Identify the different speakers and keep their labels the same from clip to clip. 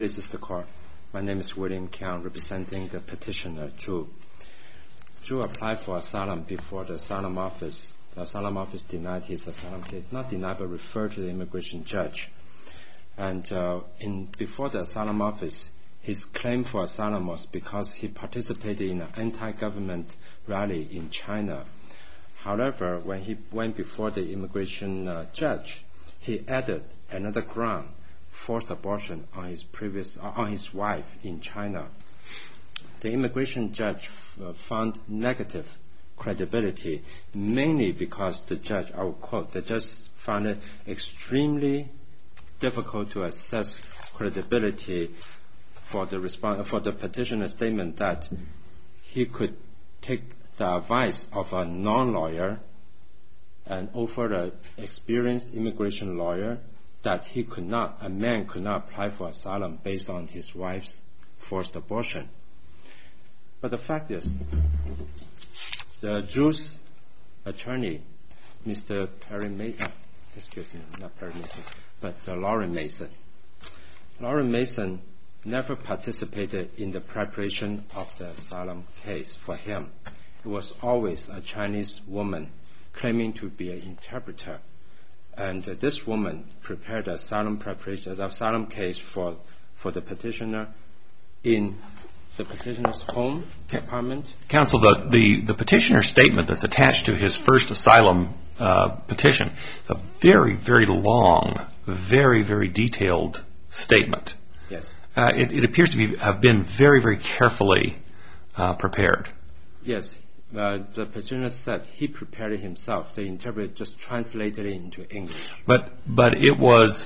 Speaker 1: This is the court. My name is William Kiang, representing the petitioner, Zhu. Zhu applied for asylum before the asylum office. The asylum office denied his asylum case. Not denied, but referred to the immigration judge. And before the asylum office, his claim for asylum was because he participated in an anti-government rally in China. However, when he went before the immigration judge, he added another ground, forced abortion on his wife in China. The immigration judge found negative credibility, mainly because the judge, I will quote, the judge found it extremely difficult to assess credibility for the petitioner's statement that he could take the advice of a non-lawyer and offer an experienced immigration lawyer that a man could not apply for asylum based on his wife's forced abortion. But the fact is, the Zhu's attorney, Mr. Lauren Mason never participated in the preparation of the asylum case for him. It was always a Chinese woman claiming to be an interpreter. And this woman prepared the asylum case for the petitioner in the petitioner's home apartment.
Speaker 2: Counsel, the petitioner's statement that's attached to his first asylum petition is a very, very long, very, very detailed statement.
Speaker 1: Yes.
Speaker 2: It appears to have been very, very carefully prepared.
Speaker 1: Yes. The petitioner said he prepared it himself. The interpreter just translated it into English.
Speaker 2: But it was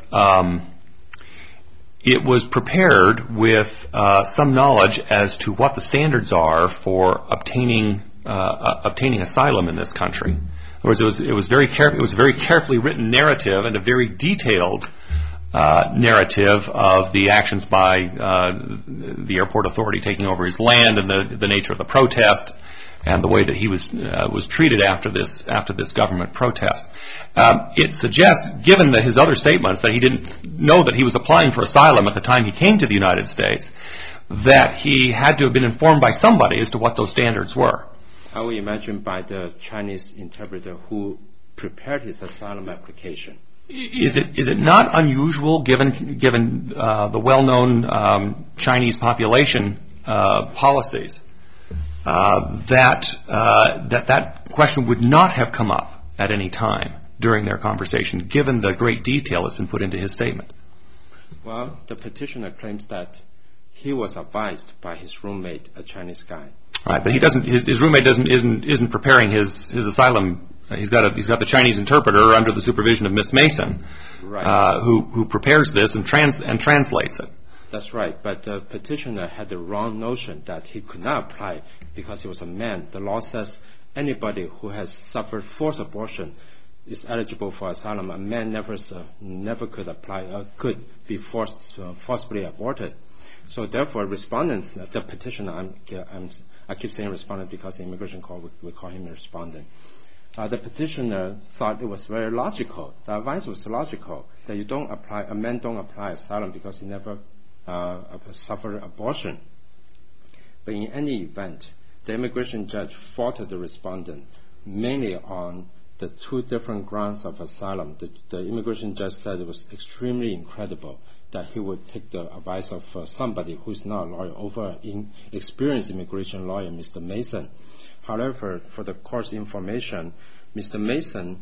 Speaker 2: prepared with some knowledge as to what the standards are for obtaining asylum in this country. In other words, it was a very carefully written narrative and a very detailed narrative of the actions by the airport authority taking over his land and the nature of the protest and the way that he was treated after this government protest. It suggests, given his other statements, that he didn't know that he was applying for asylum at the time he came to the United States, that he had to have been informed by somebody as to what those standards were.
Speaker 1: I would imagine by the Chinese interpreter who prepared his asylum application.
Speaker 2: Is it not unusual, given the well-known Chinese population policies, that question would not have come up at any time during their conversation, given the great detail that's been put into his statement?
Speaker 1: Well, the petitioner claims that he was advised by his roommate, a Chinese guy.
Speaker 2: Right, but his roommate isn't preparing his asylum. He's got the Chinese interpreter under the supervision of Miss Mason,
Speaker 1: right,
Speaker 2: who prepares this and translates it.
Speaker 1: That's right, but the petitioner had the wrong notion that he could not apply because he was a man. The law says anybody who has suffered forced abortion is eligible for asylum. A man never could apply, could be forcibly aborted. So therefore, respondent, the petitioner, I keep saying respondent because the immigration court we call him a respondent. The petitioner thought it was very logical. The advice was logical that a man don't apply asylum because he never suffered abortion. But in any event, the immigration judge faulted the respondent mainly on the two different grounds of asylum. The immigration judge said it was extremely incredible that he would take the advice of somebody who is not a lawyer over an experienced immigration lawyer, Mr. Mason. However, for the court's information, Mr. Mason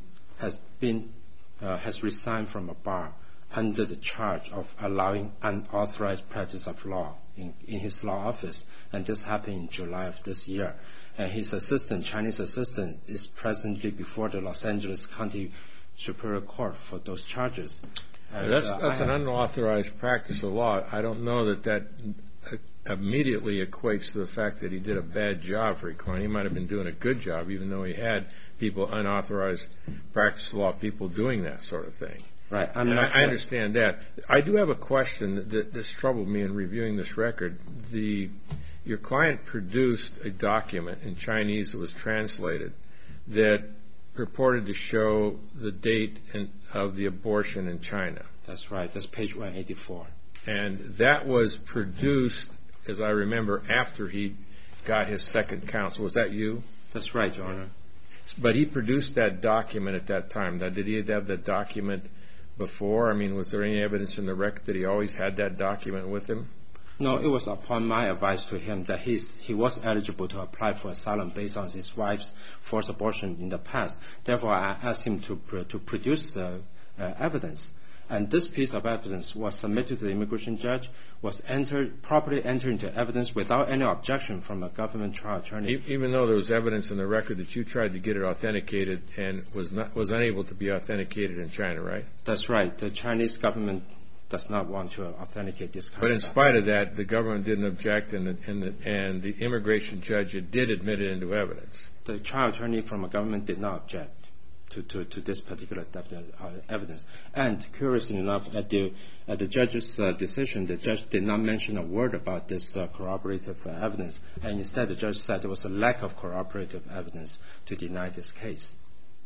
Speaker 1: has resigned from a bar under the charge of allowing unauthorized practice of law in his law office, and this happened in July of this year. And his Chinese assistant, is presently before the Los Angeles County Superior Court for those charges. And,
Speaker 3: that's an unauthorized practice of law. I don't know that immediately equates to the fact that he did a bad job for a client. He might have been doing a good job, even though he had people, unauthorized practice of law people doing that sort of thing.
Speaker 1: Right.
Speaker 3: I understand that. I do have a question that's troubled me in reviewing this record. Your client produced a document in Chinese that was translated that purported to show the date of the abortion in China.
Speaker 1: That's right. That's page 184.
Speaker 3: And that was produced, as I remember, after he got his second counsel. Was that you?
Speaker 1: That's right, Your Honor.
Speaker 3: But he produced that document at that time. Now, did he have the document before? I mean, was there any evidence in the record that he always had that document with him?
Speaker 1: No, it was upon my advice to him that he was eligible to apply for asylum based on his wife's forced abortion in the past. Therefore, I asked him to produce evidence. And this piece of evidence was submitted to the immigration judge, was properly entered into evidence without any objection from a government trial attorney.
Speaker 3: Even though there was evidence in the record that you tried to get it authenticated and was unable to be authenticated in China, right?
Speaker 1: That's right. The Chinese government does not want to authenticate this kind of
Speaker 3: But in spite of that, the government didn't object, and the immigration judge did admit it into evidence.
Speaker 1: The trial attorney from a government did not object to this particular evidence. And curiously enough, at the judge's decision, the judge did not mention a word about this corroborative evidence, and instead the judge said there was a lack of corroborative evidence to deny this case.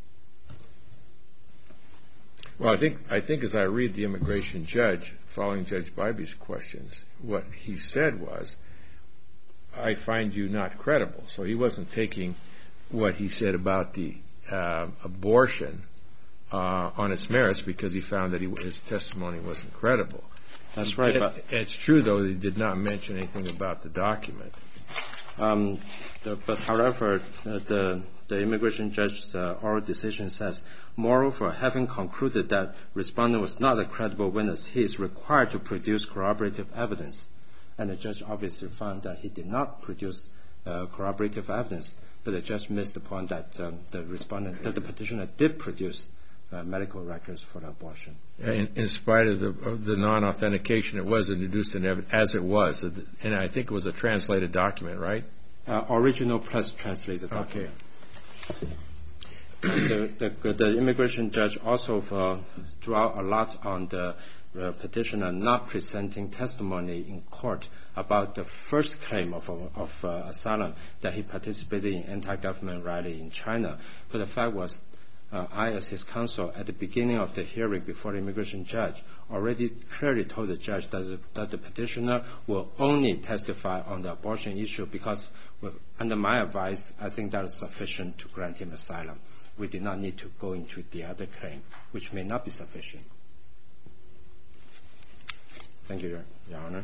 Speaker 3: Well, I think as I read the immigration judge, following Judge Bybee's questions, what he said was, I find you not credible. So he wasn't taking what he said about the abortion on its merits because he found that his testimony wasn't credible.
Speaker 1: That's right. But
Speaker 3: it's true, though, that he did not mention anything about the document.
Speaker 1: But however, the immigration judge's oral decision says, moreover, having concluded that respondent was not a credible witness, he is required to produce corroborative evidence. And the judge obviously found that he did not produce corroborative evidence, but the judge missed the point that the petitioner did produce medical records for the abortion.
Speaker 3: In spite of the non-authentication, it was introduced in evidence as it was, and I think it was a translated document, right?
Speaker 1: Original plus translated document. Okay. The immigration judge also drew out a lot on the petitioner not presenting testimony in court about the first claim of asylum, that he participated in anti-government rally in China. But the fact was, I, as his counsel, at the beginning of the hearing before the immigration judge, already clearly told the judge that the petitioner will only testify on the abortion issue because, under my advice, I think that is sufficient to grant him asylum. We did not need to go into the other claim, which may not be sufficient. Thank you, Your Honor.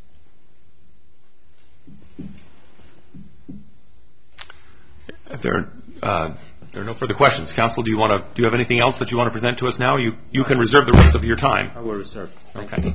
Speaker 2: If there are no further questions, counsel, do you have anything else that you want to present to us now? You can reserve the rest of your time.
Speaker 1: I will reserve.
Speaker 2: Okay.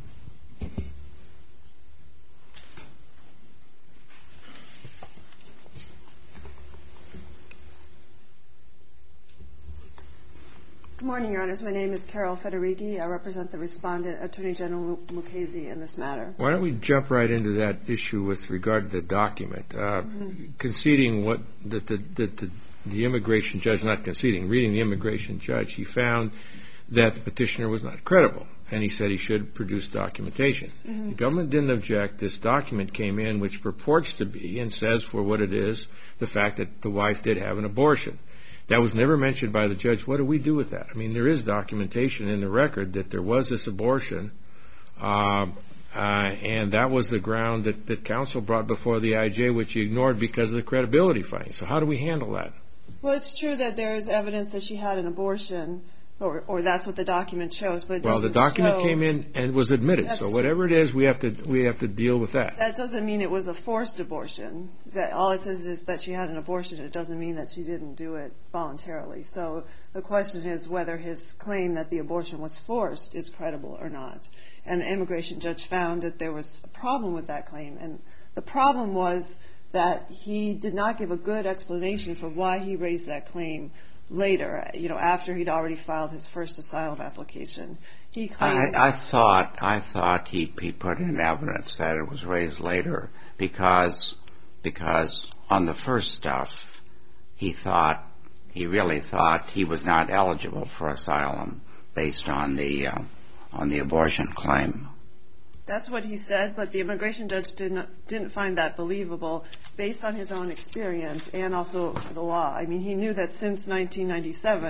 Speaker 4: Good morning, Your Honors. My name is Carol Federighi. I represent the respondent, Attorney General Mukasey, in this matter.
Speaker 3: Why don't we jump right into that issue with regard to the document? Conceding what the immigration judge, not conceding, reading the immigration judge, he found that the petitioner was not credible, and he said he should produce documentation. The government didn't object. This document came in, which purports to be, and says for what it is, the fact that the wife did have an abortion. That was never mentioned by the judge. What do we do with that? I mean, there is documentation in the record that there was this abortion, and that was the ground that counsel brought before the IJ, which he ignored because of the credibility finding. So how do we handle that?
Speaker 4: Well, it's true that there is evidence that she had an abortion, or that's what the document shows. But
Speaker 3: well, the document came in and was admitted. So whatever it is, we have to deal with that.
Speaker 4: That doesn't mean it was a forced abortion. That all it says is that she had an abortion. It doesn't mean that she didn't do it voluntarily. So the question is whether his claim that the abortion was forced is credible or not. And the immigration judge found that there was a problem with that claim. And the problem was that he did not give a good explanation for why he raised that claim later, after he'd already filed his first asylum application. He claimed
Speaker 5: I thought he put in evidence that it was raised later because on the first stuff he really thought he was not eligible for asylum based on the abortion claim.
Speaker 4: That's what he said, but the immigration judge didn't find that believable based on his own experience and also the law. I mean, he knew that since 1997,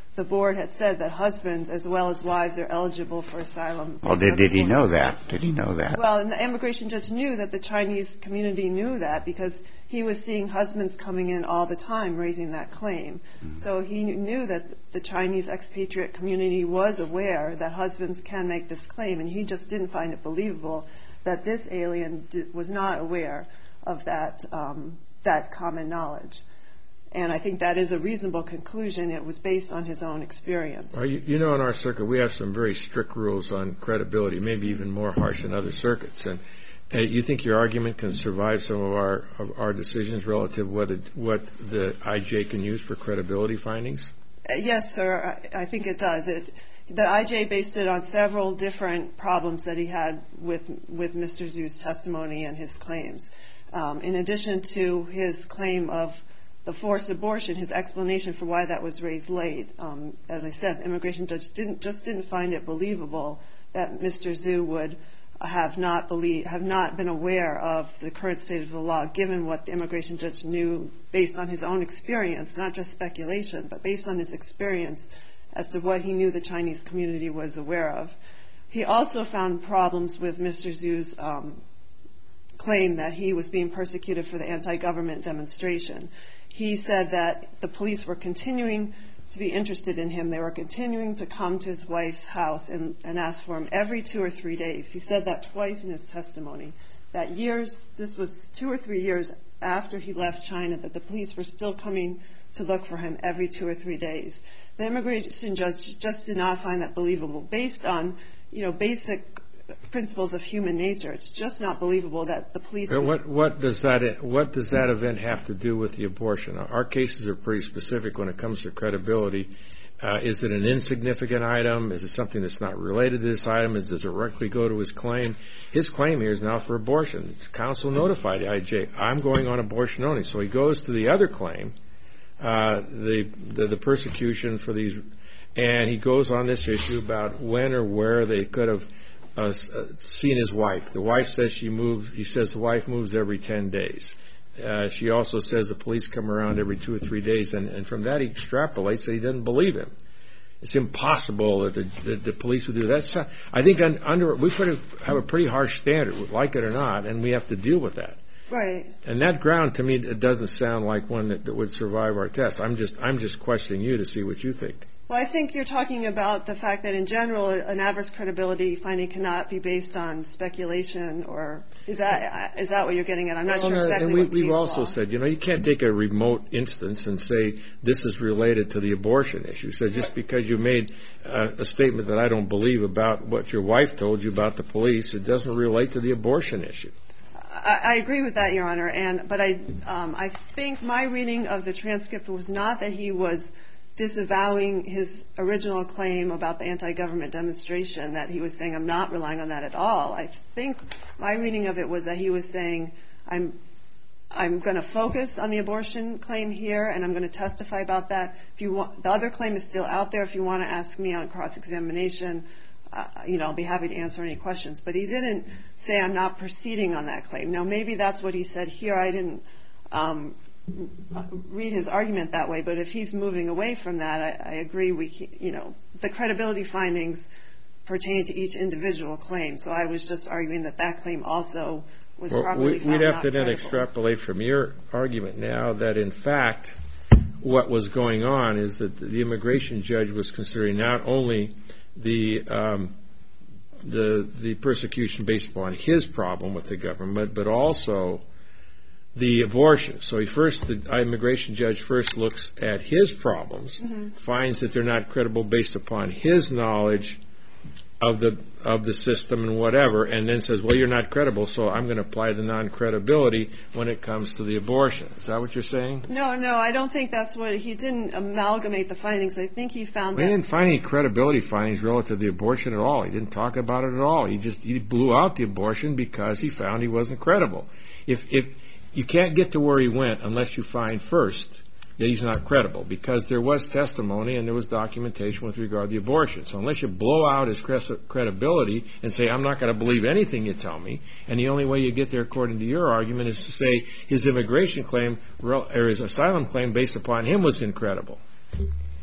Speaker 4: the board had said that husbands as well as wives are eligible for asylum.
Speaker 5: Well, did he know that? Did he know that?
Speaker 4: Well, and the immigration judge knew that the Chinese community knew that because he was seeing husbands coming in all the time raising that claim. So he knew that the Chinese expatriate community was aware that husbands can make this claim, and he just didn't find it believable that this alien was not aware of that common knowledge. And I think that is a reasonable conclusion. It was based on his own experience.
Speaker 3: You know, in our circuit, we have some very strict rules on credibility, maybe even more harsh than other circuits. And you think your argument can survive some of our decisions relative to what the IJ can use for credibility findings?
Speaker 4: Yes, sir. I think it does. The IJ based it on several different problems that he had with Mr. Zhu's testimony and his claims. In addition to his claim of the forced abortion, his explanation for why that was raised late. As I said, the immigration judge didn't find it believable that Mr. Zhu would have not been aware of the current state of the law, given what the immigration judge knew based on his own experience, not just speculation, but based on his experience as to what he knew the Chinese community was aware of. He also found problems with Mr. Zhu's claim that he was being persecuted for the anti-government demonstration. He said that the police were continuing to be interested in him. They were continuing to come to his wife's house and ask for him every 2 or 3 days. He said that twice in his testimony, that this was 2 or 3 years after he left China, that the police were still coming to look for him every 2 or 3 days. The immigration judge just did not find that believable. Based on, basic principles of human nature, it's just not believable that the police...
Speaker 3: What does that event have to do with the abortion? Our cases are pretty specific when it comes to credibility. Is it an insignificant item? Is it something that's not related to this item? Does it directly go to his claim? His claim here is now for abortion. The counsel notified the IJ, I'm going on abortion only. So he goes to the other claim, the persecution for these, and he goes on this issue about when or where they could have seen his wife. The wife says she moves. He says the wife moves every 10 days. She also says the police come around every 2 or 3 days, and from that he extrapolates that he doesn't believe him. It's impossible that the police would do that. I think we have a pretty harsh standard, like it or not, and we have to deal with that.
Speaker 4: Right.
Speaker 3: And that ground, to me, it doesn't sound like one that would survive our test. I'm just questioning you to see what you think.
Speaker 4: Well, I think you're talking about the fact that in general an adverse credibility finding cannot be based on speculation, or is that what you're getting at? I'm not sure exactly what case law.
Speaker 3: We've also said, you can't take a remote instance and say this is related to the abortion issue. So just because you made a statement that I don't believe about what your wife told you about the police, it doesn't relate to the abortion issue.
Speaker 4: I agree with that, Your Honor, but I think my reading of the transcript was not that he was disavowing his original claim about the anti-government demonstration, that he was saying, I'm not relying on that at all. I think my reading of it was that he was saying, I'm going to focus on the abortion claim here, and I'm going to testify about that. The other claim is still out there. If you want to ask me on cross-examination, I'll be happy to answer any questions. But he didn't say, I'm not proceeding on that claim. Now, maybe that's what he said here. I didn't read his argument that way, but if he's moving away from that, I agree. The credibility findings pertain to each individual claim. So I was just arguing that claim also was properly found not credible.
Speaker 3: We'd have to then extrapolate from your argument now that, in fact, what was going on is that the immigration judge was considering not only the persecution based upon his problem with the government, but also the abortion. So the immigration judge first looks at his problems, finds that they're not credible based upon his knowledge of the system and whatever, and then says, well, you're not credible, so I'm going to apply the non-credibility when it comes to the abortion. Is that what you're saying?
Speaker 4: No, I don't think that's what he didn't amalgamate the findings. I think he found that.
Speaker 3: He didn't find any credibility findings relative to the abortion at all. He didn't talk about it at all. He blew out the abortion because he found he wasn't credible. If you can't get to where he went unless you find first that he's not credible, because there was testimony and there was documentation with regard to the abortion. So unless you blow out his credibility and say, I'm not going to believe anything you tell me, and the only way you get there according to your argument is to say his immigration claim or his asylum claim based upon him was incredible.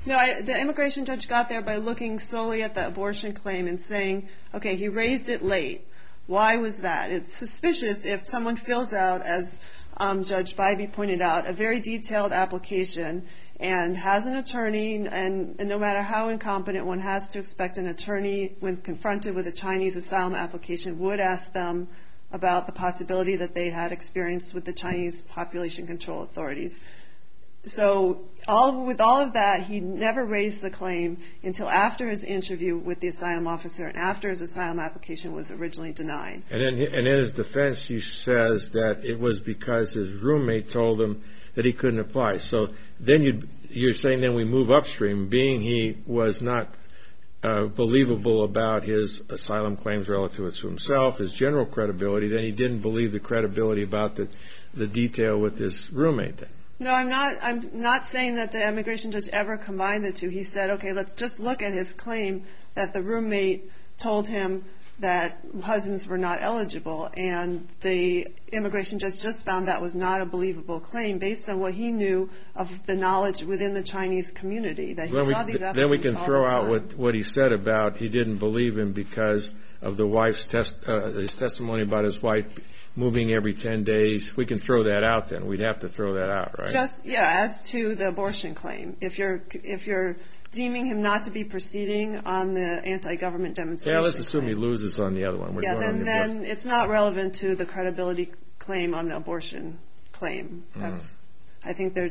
Speaker 4: No, the immigration judge got there by looking solely at the abortion claim and saying, okay, he raised it late. Why was that? It's suspicious if someone fills out, as Judge Bybee pointed out, a very detailed application and has an attorney, and no matter how incompetent, one has to expect an attorney, when confronted with a Chinese asylum application, would ask them about the possibility that they had experience with the Chinese population control authorities. So with all of that, he never raised the claim until after his interview with the asylum officer and after his asylum application was originally denied.
Speaker 3: And in his defense, he says that it was because his roommate told him that he couldn't apply. So then you're saying then we move upstream, being he was not believable about his asylum claims relative to himself, his general credibility, then he didn't believe the credibility about the detail with his roommate then.
Speaker 4: No, I'm not saying that the immigration judge ever combined the two. He said, okay, let's just look at his claim that the roommate told him that husbands were not eligible, and the immigration judge just found that was not a believable claim based on what he knew of the knowledge within the Chinese community, that he saw these applicants
Speaker 3: then we can throw
Speaker 4: all the time.
Speaker 3: out what he said about he didn't believe him because of the wife's his testimony about his wife moving every 10 days. We can throw that out then. We'd have to throw that out, right?
Speaker 4: As to the abortion claim, if you're deeming him not to be proceeding on the anti-government demonstration.
Speaker 3: Yeah, let's assume he loses on the other one.
Speaker 4: Then it's not relevant to the credibility claim on the abortion claim. I think they're.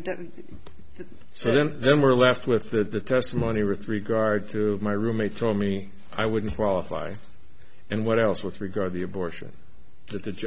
Speaker 3: So then we're left with the testimony with regard to my roommate told me I wouldn't qualify, and what else with regard to the abortion that the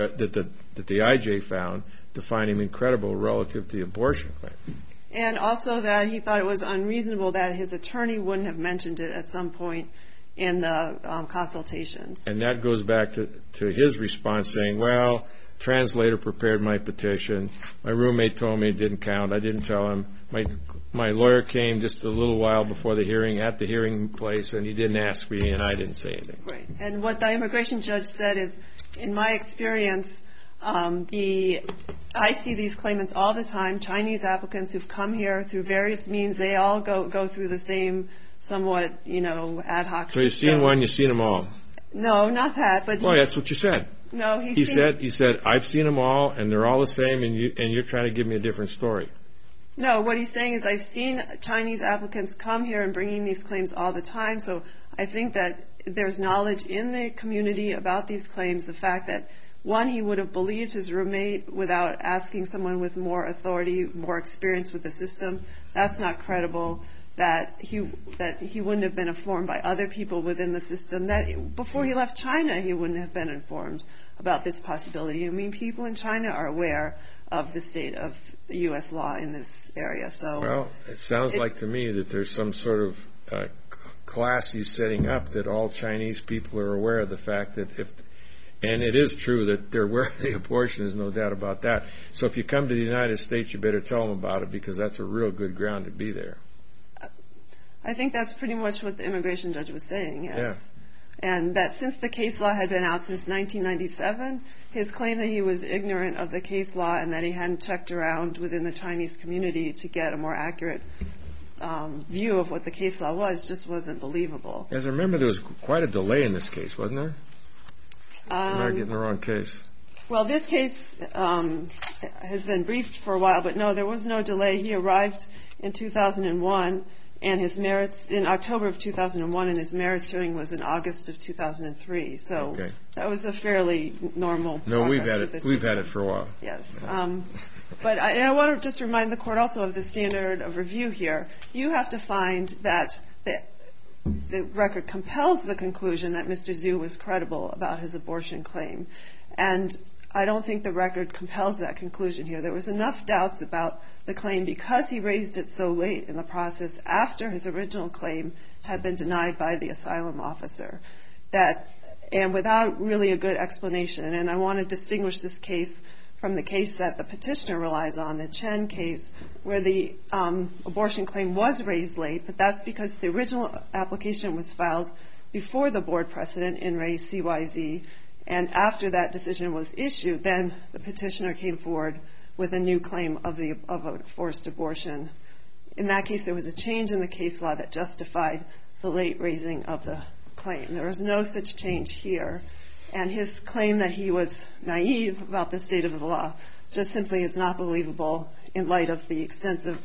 Speaker 3: IJ found to find him incredible relative to the abortion claim.
Speaker 4: And also that he thought it was unreasonable that his attorney wouldn't have mentioned it at some point in the consultations. And
Speaker 3: that goes back to his response saying, well, translator prepared my petition. My roommate told me it didn't count. I didn't tell him. My lawyer came just a little while before the hearing, at the hearing place, and he didn't ask me, and I didn't say anything.
Speaker 4: Right. And what the immigration judge said is, in my experience, I see these claimants all the time, Chinese applicants who've come here through various means. They all go through the same somewhat, ad hoc system.
Speaker 3: So you've seen one, you've seen them all.
Speaker 4: No, not that. But
Speaker 3: that's what you said.
Speaker 4: No,
Speaker 3: he said, I've seen them all, and they're all the same, and you're trying to give me a different story.
Speaker 4: No, what he's saying is I've seen Chinese applicants come here and bringing these claims all the time. So I think that there's knowledge in the community about these claims. The fact that, one, he would have believed his roommate without asking someone with more authority, more experience with the system. That's not credible. That he wouldn't have been informed by other people within the system. That before he left China, he wouldn't have been informed about this possibility. I mean, people in China are aware of the state of U.S. law in this area. So,
Speaker 3: well, it sounds like to me that there's some sort of class he's setting up that all Chinese people are aware of the fact that and it is true that they're aware of the abortion, there's no doubt about that. So if you come to the United States, you better tell them about it because that's a real good ground to be there.
Speaker 4: I think that's pretty much what the immigration judge was saying, yes.
Speaker 3: Yeah.
Speaker 4: And that since the case law had been out since 1997, his claim that he was ignorant of the case law and that he hadn't checked around within the Chinese community to get a more accurate view of what the case law was just wasn't believable.
Speaker 3: As I remember, there was quite a delay in this case, wasn't there? I'm not getting the wrong case.
Speaker 4: Well, this case has been briefed for a while, but no, there was no delay. He arrived in 2001. And his merits in October of 2001, and his merits hearing was in August of 2003. So that was a fairly normal.
Speaker 3: No, we've had it for a while.
Speaker 4: Yes, but I want to just remind the court also of the standard of review here. You have to find that the record compels the conclusion that Mr. Zhu was credible about his abortion claim, and I don't think the record compels that conclusion here. There was enough doubts about the claim because he raised it so late in the process after his original claim had been denied by the asylum officer, and without really a good explanation. And I want to distinguish this case from the case that the petitioner relies on, the Chen case, where the abortion claim was raised late, but that's because the original application was filed before the board precedent in Ray CYZ. And after that decision was issued, then the petitioner came forward with a new claim of a forced abortion in that case, there was a change in the case law that justified the late raising of the claim. There was no such change here. And his claim that he was naive about the state of the law just simply is not believable in light of the extensive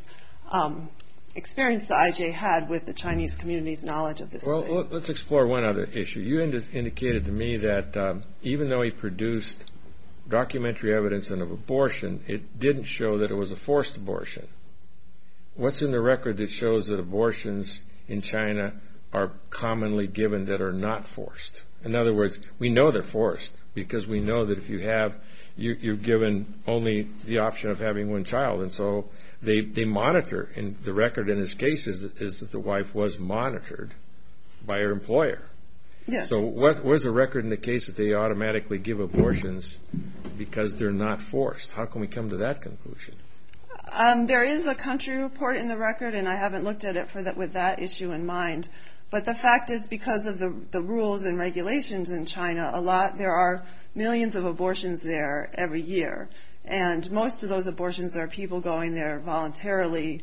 Speaker 4: experience the IJ had with the Chinese community's knowledge of this claim.
Speaker 3: Well, let's explore one other issue. You indicated to me that even though he produced documentary evidence of abortion, it didn't show that it was a forced abortion. What's in the record that shows that abortions in China are commonly given that are not forced? In other words, we know they're forced because we know that if you have, you're given only the option of having one child, and so they monitor. And the record in this case is that the wife was monitored by her employer.
Speaker 4: Yes.
Speaker 3: So where's the record in the case that they automatically give abortions because they're not forced? How can we come to that conclusion?
Speaker 4: There is a country report in the record, and I haven't looked at it with that issue in mind. But the fact is, because of the rules and regulations in China, there are millions of abortions there every year. And most of those abortions are people going there voluntarily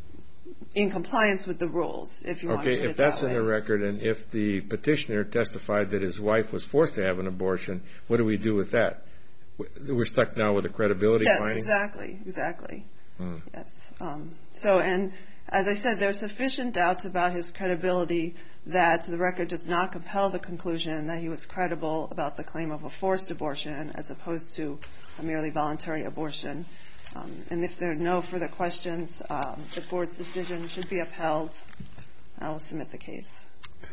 Speaker 4: in compliance with the rules, if you want to put it that way.
Speaker 3: Okay, if that's in the record, and if the petitioner testified that his wife was forced to have an abortion, what do we do with that? We're stuck now with a credibility finding?
Speaker 4: Yes, exactly. Yes. And as I said, there's sufficient doubts about his credibility that the record does not compel the conclusion that he was credible about the claim of a forced abortion as opposed to a merely voluntary abortion. And if there are no further questions, the board's decision should be upheld. I will submit the case.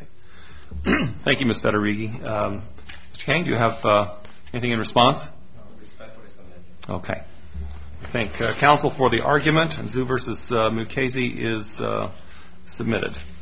Speaker 2: Okay. Thank you, Ms. Federighi. Mr. Kang, do you have anything in response?
Speaker 1: No, respectfully submitted.
Speaker 2: Okay. I thank counsel for the argument. Zhu versus Mukasey is submitted.